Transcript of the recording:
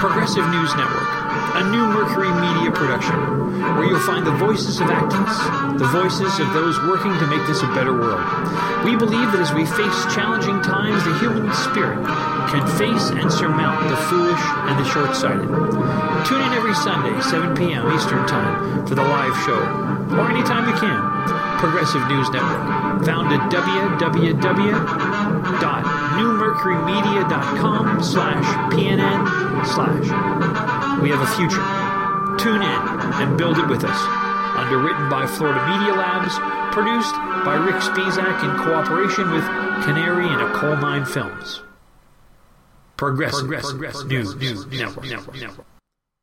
Progressive News Network, a new Mercury Media production, where you'll find the voices of activists, the voices of those working to make this a better world. We believe that as we face challenging times, the human spirit can face and surmount the foolish and the short-sighted. Tune in every Sunday, 7 p.m. Eastern Time, for the live show, or anytime you can. Progressive News Network, found at www.newmercurymedia.com/PNN/. We have a future. Tune in and build it with us. Underwritten by Florida Media Labs, produced by Rick Spizak in cooperation with Canary and a Coal Mine Films. Progressive News Network.